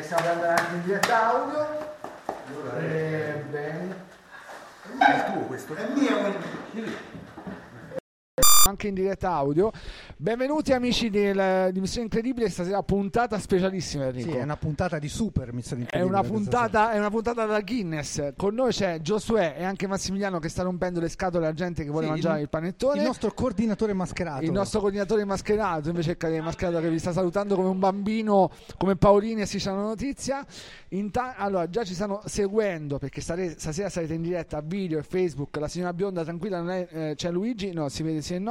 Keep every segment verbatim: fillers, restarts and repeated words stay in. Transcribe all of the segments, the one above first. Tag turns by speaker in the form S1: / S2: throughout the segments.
S1: stiamo andando anche in diretta audio. Eh, bene. È il tuo questo? È mio, quindi. Anche in diretta audio. Benvenuti amici del, di Missione Incredibile, stasera puntata specialissima, Enrico.
S2: Sì, è una puntata di super Missione Incredibile.
S1: È una puntata, è una puntata da Guinness. Con noi c'è Giosuè e anche Massimiliano che sta rompendo le scatole alla gente che vuole sì, mangiare il, il panettone.
S2: Il nostro coordinatore mascherato.
S1: Il nostro coordinatore mascherato, invece che mascherato che vi sta salutando come un bambino, come Paolini e si c'è una notizia. Inta- allora, già ci stanno seguendo perché stare- stasera sarete in diretta a video e Facebook. La signora bionda tranquilla, non è, eh, c'è Luigi, no, si vede se no.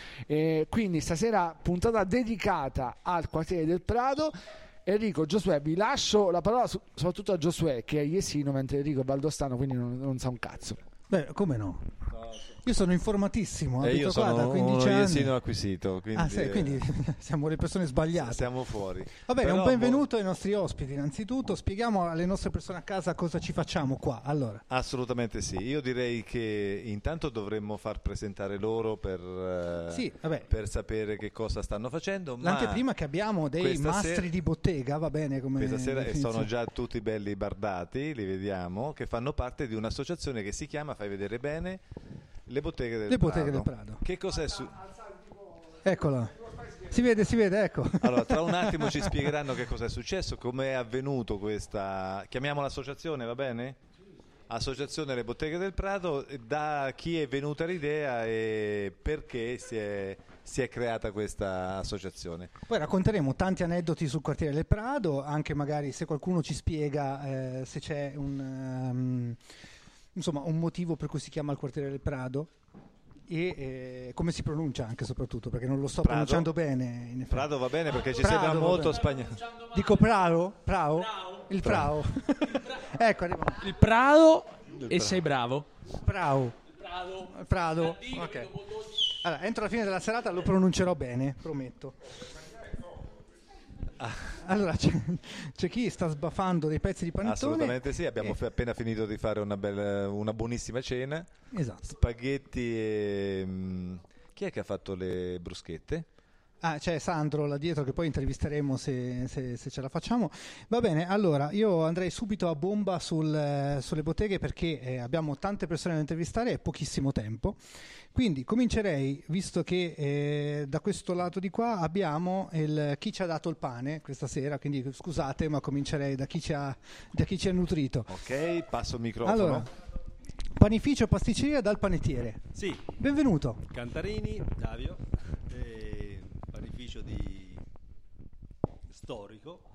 S1: E quindi stasera puntata dedicata al quartiere del Prato. Enrico, Giosuè, vi lascio la parola su, soprattutto a Giosuè che è iesino, mentre Enrico è valdostano, quindi non, non sa un cazzo.
S2: Beh, come no? Io sono informatissimo,
S3: e io sono
S2: qua da quindici
S3: uno
S2: anni.
S3: iesino acquisito, quindi,
S2: ah, sì, quindi siamo le persone sbagliate.
S3: Siamo fuori.
S2: Va bene,
S3: Però
S2: un benvenuto mo... ai nostri ospiti. Innanzitutto spieghiamo alle nostre persone a casa cosa ci facciamo qua. Allora.
S3: Assolutamente sì. Io direi che intanto dovremmo far presentare loro per,
S2: sì, vabbè.
S3: per sapere che cosa stanno facendo.
S2: L'anteprima che abbiamo dei mastri sera... di bottega, va bene come
S3: questa sera e sono già tutti belli bardati, li vediamo, che fanno parte di un'associazione che si chiama, fai vedere bene, Le Botteghe del
S2: Le
S3: Prado.
S2: Botteghe del Prado.
S3: Che cos'è su...
S2: Eccola. Si vede, si vede, ecco.
S3: Allora, tra un attimo ci spiegheranno che cosa è successo, come è avvenuto questa... Chiamiamola associazione, va bene? Associazione Le Botteghe del Prato, da chi è venuta l'idea e perché si è, si è creata questa associazione.
S2: Poi racconteremo tanti aneddoti sul quartiere del Prato, anche magari se qualcuno ci spiega eh, se c'è un... Um, insomma un motivo per cui si chiama il quartiere del Prado e eh, come si pronuncia anche soprattutto perché non lo sto
S3: Prado?
S2: pronunciando bene in effetti.
S3: Prado va bene perché ci
S2: Prado,
S3: sembra molto spagnolo.
S2: Dico Prado? Prao? Il Prao. Ecco, arriva.
S4: Il Prado il e sei bravo.
S2: Prao.
S4: Prado.
S2: Prado. Ok. Allora, entro la fine della serata lo pronuncerò bene, prometto. Ah. Allora c'è, c'è chi sta sbaffando dei pezzi di panettone.
S3: Assolutamente sì, abbiamo
S2: e...
S3: appena finito di fare una, bella, una buonissima cena.
S2: Esatto.
S3: Spaghetti e... Mh, chi è che ha fatto le bruschette?
S2: Ah, c'è Sandro là dietro che poi intervisteremo se, se, se ce la facciamo. Va bene, allora io andrei subito a bomba sul, sulle botteghe perché eh, abbiamo tante persone da intervistare e pochissimo tempo. Quindi comincerei, visto che eh, da questo lato di qua abbiamo il, chi ci ha dato il pane questa sera, quindi scusate ma comincerei da chi ci ha, da chi ci ha nutrito.
S3: Ok, passo il microfono.
S2: Allora, panificio pasticceria dal panettiere.
S5: Sì.
S2: Benvenuto.
S5: Cantarini, Davio. E panificio di storico.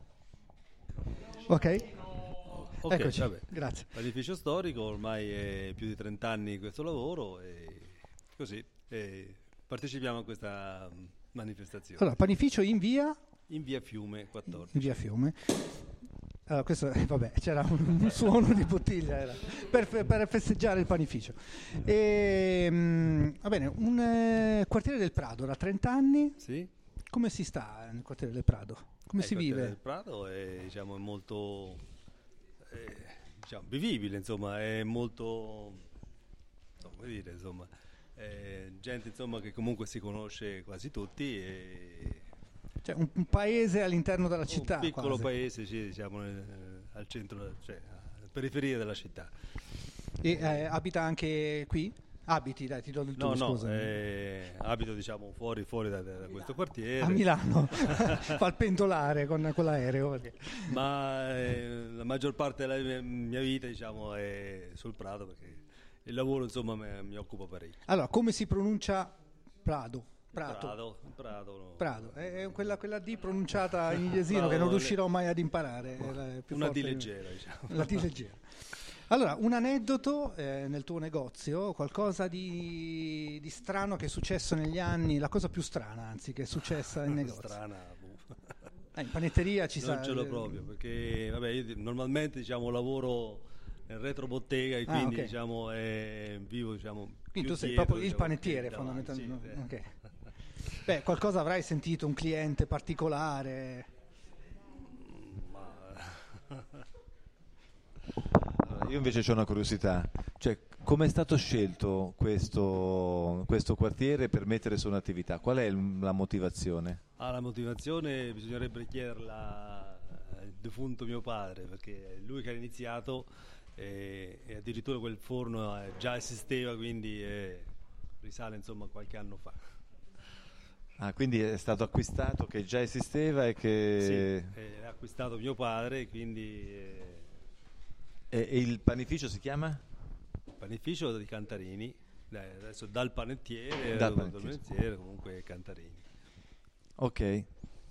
S2: Ok.
S5: Ok,
S2: eccoci,
S5: vabbè.
S2: Grazie.
S5: Panificio storico, ormai è più di trenta anni questo lavoro e così e partecipiamo a questa manifestazione.
S2: Allora, panificio in via?
S5: In via Fiume quattordici.
S2: In via Fiume. Allora, questo, eh, vabbè, c'era un, un suono di bottiglia era, per, per festeggiare il panificio. E, mh, va bene, un eh, quartiere del Prado da trenta anni.
S5: Sì.
S2: Come si sta nel quartiere del Prado? Come
S5: eh,
S2: si
S5: il
S2: vive?
S5: Il quartiere del Prado è, diciamo, è molto è, diciamo, vivibile, insomma, è molto, come dire, insomma, è gente insomma che comunque si conosce quasi tutti e
S2: cioè un, un paese all'interno della città,
S5: un piccolo
S2: quasi.
S5: paese, sì, diciamo nel, al centro, cioè alla periferia della città.
S2: E eh, abita anche qui? Abiti, dai, ti do il tuo,
S5: no,
S2: scusa.
S5: No, eh, abito diciamo fuori, fuori da, da questo quartiere.
S2: A Milano, fa il pendolare con, con l'aereo. Perché...
S5: Ma eh, la maggior parte della mia, mia vita diciamo è sul Prato perché il lavoro insomma mi, mi occupa parecchio.
S2: Allora, come si pronuncia Prado? Prato.
S5: Prado, Prado, no.
S2: Prado. È quella, quella D pronunciata in iesino che non riuscirò mai ad imparare. È più
S5: una
S2: forte
S5: D leggera, diciamo.
S2: La D leggera. Allora, un aneddoto eh, nel tuo negozio, qualcosa di, di strano che è successo negli anni, la cosa più strana anzi che è successa in negozio.
S5: Strana,
S2: eh, in panetteria ci
S5: non
S2: sa...
S5: ce l'ho proprio perché vabbè, io normalmente diciamo lavoro nel retrobottega e
S2: ah,
S5: quindi
S2: okay.
S5: diciamo eh, vivo diciamo
S2: quindi tu sei
S5: dietro,
S2: proprio il
S5: diciamo,
S2: panettiere
S5: che,
S2: fondamentalmente.
S5: Sì,
S2: okay. Beh, qualcosa avrai sentito, un cliente particolare?
S3: Io invece ho una curiosità, cioè come è stato scelto questo, questo quartiere per mettere su un'attività? Qual è la motivazione?
S5: Ah, la motivazione bisognerebbe chiederla defunto mio padre, perché è lui che ha iniziato e, e addirittura quel forno eh, già esisteva, quindi eh, risale insomma qualche anno fa.
S3: Ah, quindi è stato acquistato, che già esisteva e che...
S5: Sì, eh, l'ha acquistato mio padre, quindi... Eh,
S3: E, e il panificio si chiama?
S5: panificio di Cantarini, dai, adesso dal panettiere,
S3: Dal
S5: dal
S3: panettiere.
S5: panettiere comunque Cantarini.
S3: Ok.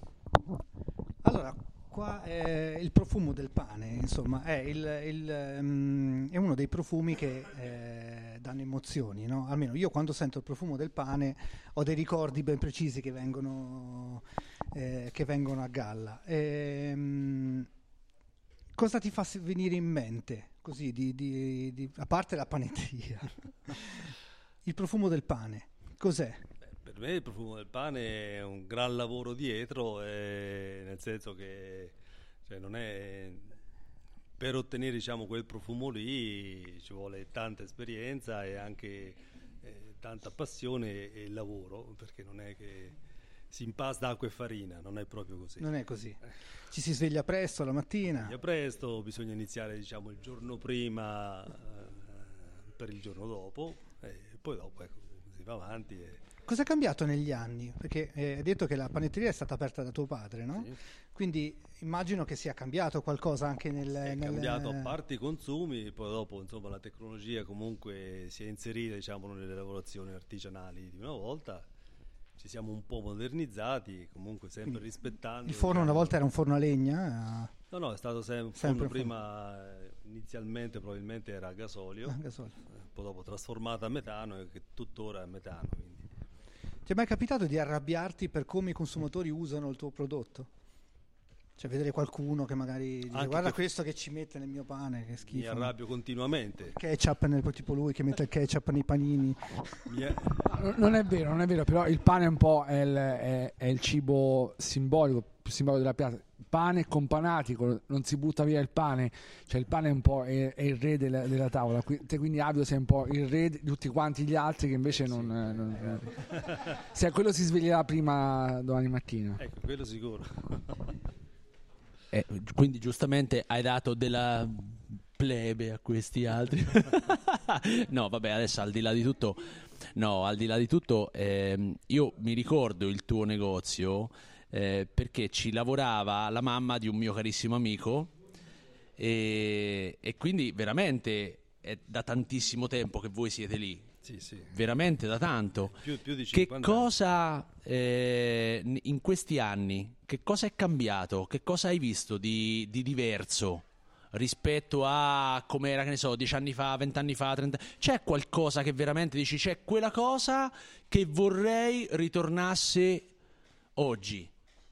S2: Allora, qua è il profumo del pane, insomma, è, il, il, um, è uno dei profumi che eh, danno emozioni, no? Almeno io quando sento il profumo del pane ho dei ricordi ben precisi che vengono, eh, che vengono a galla. E, um, cosa ti fa venire in mente, così, di, di, di, a parte la panetteria, il profumo del pane, cos'è?
S5: Per me il profumo del pane è un gran lavoro dietro, eh, nel senso che cioè, non è per ottenere diciamo quel profumo lì ci vuole tanta esperienza e anche eh, tanta passione e lavoro, perché non è che si impasta acqua e farina, non è proprio così.
S2: Non è così. Ci si sveglia presto la mattina.
S5: Sveglia presto, bisogna iniziare diciamo il giorno prima eh, per il giorno dopo e poi dopo ecco, si va avanti. E...
S2: Cosa è cambiato negli anni? Perché eh, hai detto che la panetteria è stata aperta da tuo padre, no?
S5: Sì.
S2: Quindi immagino che sia cambiato qualcosa anche nel...
S5: È
S2: nel...
S5: cambiato a parte i consumi, poi dopo insomma la tecnologia comunque si è inserita diciamo nelle lavorazioni artigianali di una volta, ci siamo un po' modernizzati, comunque sempre
S2: Quindi
S5: rispettando.
S2: Il forno
S5: diciamo,
S2: una volta era un forno a legna? eh,
S5: No, no, è stato sem- un
S2: Sempre
S5: forno
S2: un
S5: prima eh, inizialmente probabilmente era a gasolio,
S2: a gasolio.
S5: eh, poi dopo trasformato a metano e che tuttora è metano. Quindi.
S2: Ti è mai capitato di arrabbiarti per come i consumatori usano il tuo prodotto? Cioè vedere qualcuno che magari dice
S5: Anche
S2: guarda
S5: che-
S2: questo che ci mette nel mio pane, che
S5: Mi
S2: schifo.
S5: arrabbio continuamente.
S2: Ketchup nel, tipo lui che mette il ketchup nei panini.
S5: Mi è-
S1: No, non è vero, non è vero, però il pane è un po' è il, è- è il cibo simbolico, più simbolico della piazza. Pane companatico, non si butta via il pane, cioè il pane è un po' è, è il re della, della tavola, Qui- te quindi Avio sei un po' il re di tutti quanti gli altri che invece non, eh, non, non- se quello si sveglierà prima domani mattina.
S5: Ecco, quello sicuro.
S4: Eh, quindi giustamente hai dato della plebe a questi altri. No, vabbè, adesso al di là di tutto, no, al di là di tutto, ehm, io mi ricordo il tuo negozio eh, perché ci lavorava la mamma di un mio carissimo amico e, e quindi veramente è da tantissimo tempo che voi siete lì.
S5: Sì, sì.
S4: Veramente da tanto.
S5: Più, più di
S4: Che
S5: cinquanta anni.
S4: cosa eh, n- in questi anni, che cosa è cambiato? Che cosa hai visto di, di diverso rispetto a come era, che ne so, dieci anni fa, vent'anni fa, trenta? C'è qualcosa che veramente dici, c'è quella cosa che vorrei ritornasse oggi?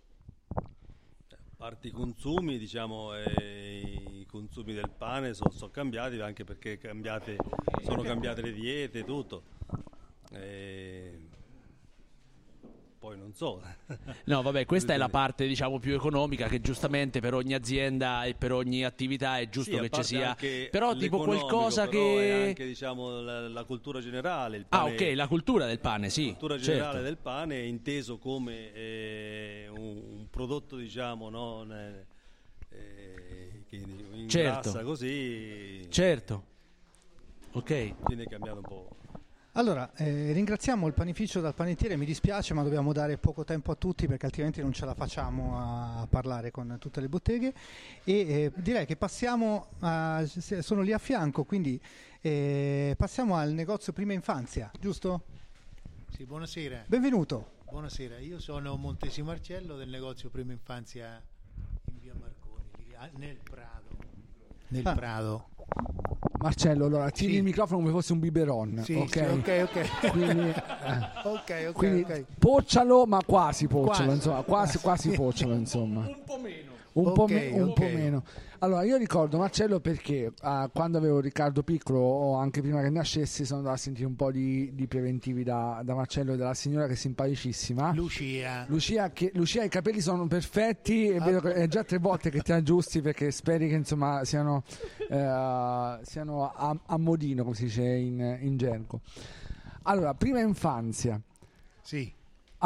S5: A parte i consumi, diciamo, eh, i consumi del pane sono, sono cambiati anche perché cambiate, sono cambiate le diete, tutto. Eh, poi non so.
S4: No, vabbè, questa è la parte, diciamo, più economica, che giustamente per ogni azienda e per ogni attività è giusto
S5: Sì, a
S4: che ci
S5: parte
S4: sia.
S5: anche
S4: Però tipo
S5: l'economico,
S4: qualcosa
S5: però è
S4: che
S5: anche diciamo la, la cultura generale, il
S4: Ah,
S5: pane,
S4: ok, la cultura del pane, sì.
S5: la cultura
S4: certo.
S5: generale del pane è inteso come eh, un, un prodotto, diciamo, no, ne- eh, che ingrassa
S4: Certo.
S5: così.
S4: Certo. Ok.
S5: Quindi è cambiato un po'.
S2: Allora, eh, ringraziamo il panificio dal panettiere, mi dispiace ma dobbiamo dare poco tempo a tutti perché altrimenti non ce la facciamo a parlare con tutte le botteghe e eh, direi che passiamo, a, sono lì a fianco, quindi eh, passiamo al negozio Prima Infanzia, giusto?
S6: Sì, buonasera.
S2: Benvenuto.
S6: Buonasera, io sono Montesi Marcello del negozio Prima Infanzia in via Marconi, lì, ah, nel Prado. Nel
S2: Ah.
S6: Prado.
S1: Marcello, allora tieni
S6: Sì.
S1: il microfono come fosse un biberon,
S6: Sì,
S1: ok?
S6: sì, ok, ok.
S1: Quindi, eh,
S6: ok, ok,
S1: quindi
S6: ok.
S1: poccialo, ma quasi poccialo,
S6: Quasi.
S1: insomma, quasi, quasi poccialo, insomma. Un po' meno. Un, po,
S6: Ok,
S1: me- un
S6: ok.
S1: po' meno. Allora, io ricordo Marcello perché ah, quando avevo Riccardo Piccolo o anche prima che nascesse sono andato a sentire un po' di, di preventivi da, da Marcello e dalla signora che è simpaticissima.
S6: Lucia.
S1: Lucia, che, Lucia, i capelli sono perfetti e vedo che è già tre volte che ti aggiusti perché speri che insomma siano, eh, siano a, a modino, come si dice in, in gergo. Allora, Prima Infanzia.
S6: Sì.
S1: Allora,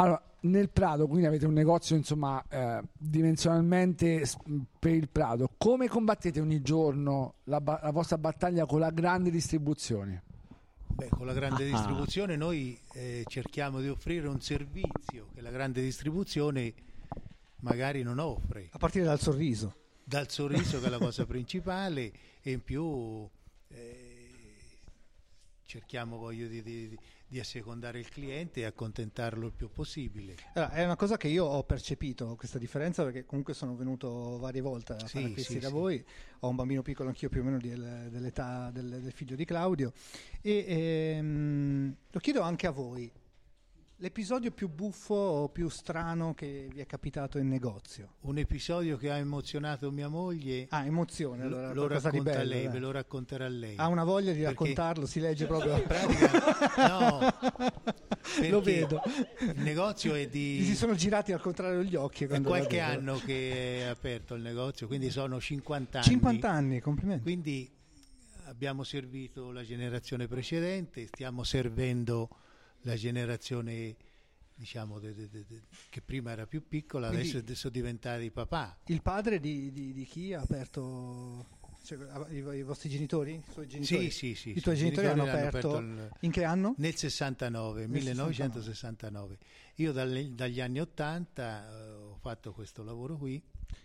S1: nel Prato, quindi avete un negozio insomma eh, dimensionalmente s- per il Prato, come combattete ogni giorno la, ba- la vostra battaglia con la grande distribuzione?
S6: Beh, con la grande
S4: Ah.
S6: distribuzione noi eh, cerchiamo di offrire un servizio che la grande distribuzione magari non offre,
S2: A partire dal sorriso.
S6: dal sorriso che è la cosa principale, e in più eh, cerchiamo voglio di, di, di assecondare il cliente e accontentarlo il più possibile.
S2: Allora, è una cosa che io ho percepito, questa differenza, perché comunque sono venuto varie volte a
S6: Sì,
S2: fare acquisti
S6: sì,
S2: da
S6: sì.
S2: voi. Ho un bambino piccolo anch'io, più o meno del- dell'età del, del figlio di Claudio, e ehm, lo chiedo anche a voi: l'episodio più buffo o più strano che vi è capitato in negozio?
S6: Un episodio che ha emozionato mia moglie,
S2: Ah, emozione, allora,
S6: lo
S2: qualcosa di
S6: racconta
S2: bello,
S6: lei,
S2: dai.
S6: ve lo racconterà lei.
S2: Ha una voglia di
S6: Perché
S2: raccontarlo, si legge proprio.
S6: in pratica no,
S2: Lo
S6: perché
S2: vedo.
S6: il negozio è di
S2: Gli si sono girati al contrario gli occhi.
S6: è
S2: quando
S6: qualche
S2: l'ha detto.
S6: anno che è aperto il negozio, quindi sono cinquanta anni.
S2: cinquanta anni, complimenti.
S6: Quindi abbiamo servito la generazione precedente, stiamo servendo la generazione, diciamo, de- de- de- de- che prima era più piccola,
S2: Quindi-
S6: adesso, adesso sono diventati papà.
S2: Il padre di, di- di chi ha aperto, cioè, i, i vostri genitori? I suoi genitori?
S6: Sì, sì, sì.
S2: I
S6: sì,
S2: tuoi
S6: i
S2: genitori hanno
S6: l'hanno
S2: aperto,
S6: il-
S2: in che anno?
S6: nel sessantanove,
S2: Nel
S6: millenovecentosessantanove. Io dalle- dagli anni ottanta eh, ho fatto questo lavoro qui,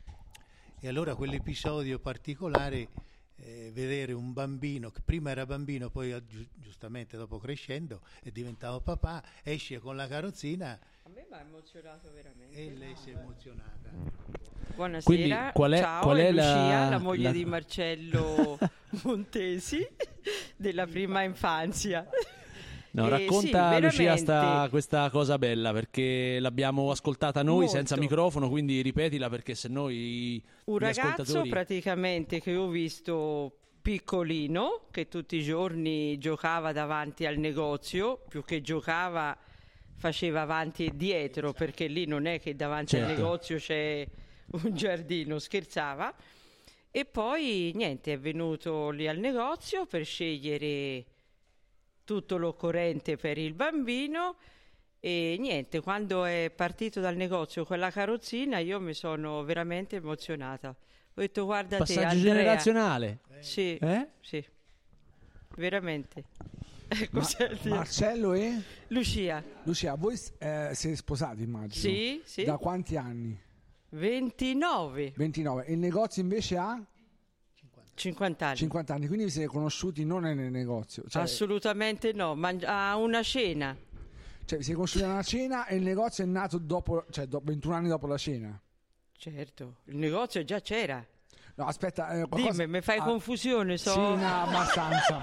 S6: e allora quell'episodio particolare, eh, vedere un bambino che prima era bambino, poi eh, giu- giustamente dopo crescendo è diventato papà, esce con la carrozzina
S7: A me mi ha emozionato veramente.
S6: e lei si è emozionata.
S7: Buonasera,
S4: Quindi, qual è-
S7: ciao,
S4: qual
S7: è
S4: è la-
S7: Lucia, la, moglie
S4: la-
S7: di Marcello Montesi, della prima infanzia.
S4: No,
S7: Eh,
S4: racconta
S7: sì,
S4: Lucia
S7: veramente.
S4: sta, questa cosa bella, perché l'abbiamo ascoltata noi
S7: Molto.
S4: senza microfono, quindi ripetila, perché se noi
S7: Un
S4: gli
S7: ragazzo
S4: ascoltatori...
S7: praticamente che ho visto piccolino, che tutti i giorni giocava davanti al negozio, più che giocava faceva avanti e dietro, perché lì non è che davanti al
S4: Certo.
S7: negozio c'è un giardino, scherzava. E poi niente, è venuto lì al negozio per scegliere tutto l'occorrente per il bambino, e niente, quando è partito dal negozio con la carrozzina io mi sono veramente emozionata. Ho detto: guarda te,
S4: Passaggio
S7: Andrea.
S4: generazionale.
S7: Sì,
S4: Eh?
S7: sì, veramente. Ecco,
S1: Ma-
S7: senti.
S1: Marcello e
S7: Lucia,
S1: Lucia, voi eh, siete sposati, immagino?
S7: sì, sì,
S1: Da quanti anni?
S7: ventinove,
S1: ventinove. E il negozio invece ha
S7: cinquanta anni.
S1: cinquanta anni, quindi vi siete conosciuti non nel negozio, cioè,
S7: Assolutamente no, mangi- a una cena.
S1: cioè vi siete conosciuti a una cena e il negozio è nato dopo, cioè do- ventuno anni dopo la cena.
S7: Certo, il negozio già c'era.
S1: No, aspetta, eh, qualcosa...
S7: Dimmi, mi fai
S1: ah,
S7: confusione, so.
S1: Sì, no, abbastanza.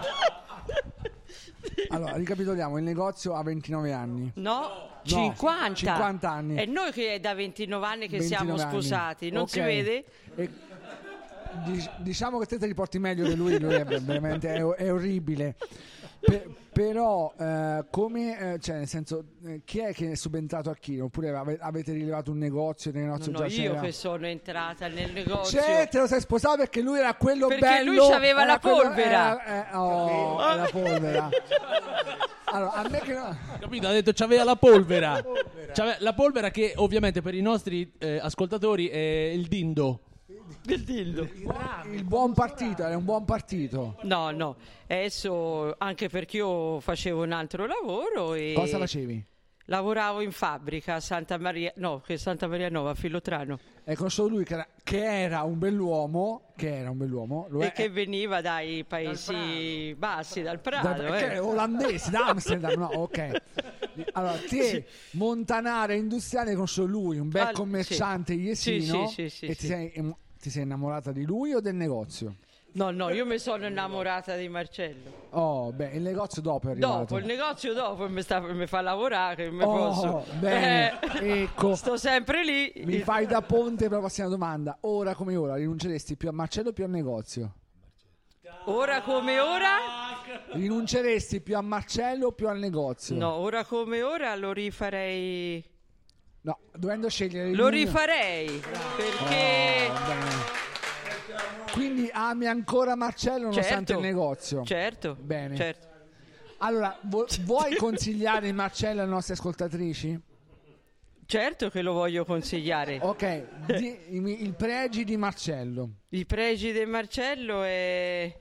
S1: Allora, ricapitoliamo, il negozio ha ventinove anni.
S7: No, cinquanta.
S1: cinquanta anni.
S7: È noi che è da ventinove anni che
S1: ventinove
S7: siamo
S1: anni.
S7: sposati, non
S1: Ok.
S7: si vede?
S1: E dic- diciamo che te te li porti meglio di lui, lui è veramente è, è orribile. Per- però eh, come eh, cioè nel senso eh, chi è che è subentrato a chi? Oppure ave- avete rilevato un negozio, nel negozio
S7: No, no,
S1: già
S7: io
S1: c'era?
S7: che sono entrata nel negozio.
S1: C'è, te lo sei sposato perché lui era quello
S7: Perché
S1: bello.
S7: lui c'aveva
S1: era
S7: la
S1: quello-
S7: polvera.
S1: era- eh, oh, la polvera. Allora, a me che no.
S4: Capito? Ha detto c'aveva la polvera. C'ave- la polvera che ovviamente per i nostri eh, ascoltatori è il dindo.
S7: Del dildo.
S1: Il buon partito, era un buon partito.
S7: No, no, adesso anche perché io facevo un altro lavoro e
S1: Cosa facevi?
S7: lavoravo in fabbrica a Santa Maria, no, che Santa Maria Nova, a Filotrano,
S1: È conosciuto lui che era, che era un bell'uomo, che era un bell'uomo, lo
S7: e
S1: è-
S7: che veniva dai paesi bassi, dal Prato.
S1: da- che
S7: eh.
S1: è olandesi, da Amsterdam, no, ok. Allora, te, montanare industriale, hai conosciuto lui, un bel
S7: Al-
S1: commerciante
S7: sì.
S1: iesino,
S7: Sì, sì, sì, sì,
S1: e ti
S7: sì.
S1: sei, em- ti sei innamorata di lui o del negozio?
S7: No, no, io mi sono innamorata di Marcello.
S1: Oh, beh, il negozio dopo è arrivato.
S7: Dopo, il negozio dopo mi, sta, mi fa lavorare, che mi
S1: Oh,
S7: posso.
S1: bene,
S7: Eh,
S1: ecco.
S7: Sto sempre lì.
S1: Mi fai da ponte per la prossima domanda. Ora come ora rinunceresti più a Marcello o più al negozio?
S7: Ora come ora?
S1: Rinunceresti più a Marcello o più al negozio?
S7: No, ora come ora lo rifarei.
S1: No, dovendo scegliere
S7: Lo
S1: l'uno-
S7: rifarei perché.
S1: Oh, bene. Quindi ami ancora Marcello nonostante
S7: Certo.
S1: il negozio?
S7: Certo.
S1: Bene.
S7: Certo.
S1: Allora, vu- vuoi consigliare Marcello alle nostre ascoltatrici?
S7: Certo che lo voglio consigliare.
S1: Ok, di, i, il pregi di Marcello.
S7: I pregi di Marcello è...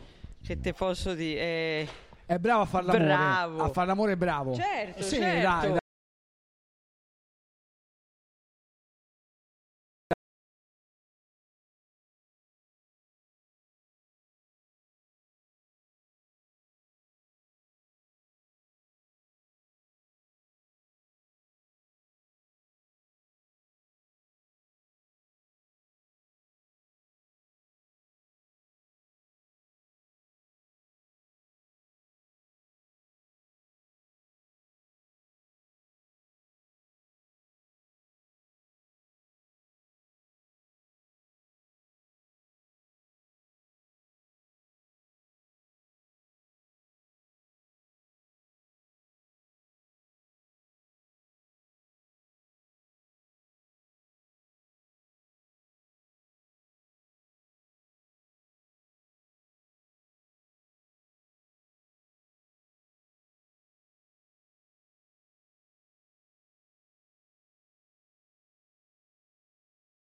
S7: Che te posso dire? È...
S1: È bravo a far l'amore.
S7: Bravo.
S1: A far l'amore è bravo.
S7: Certo,
S1: sì,
S7: certo.
S1: dai,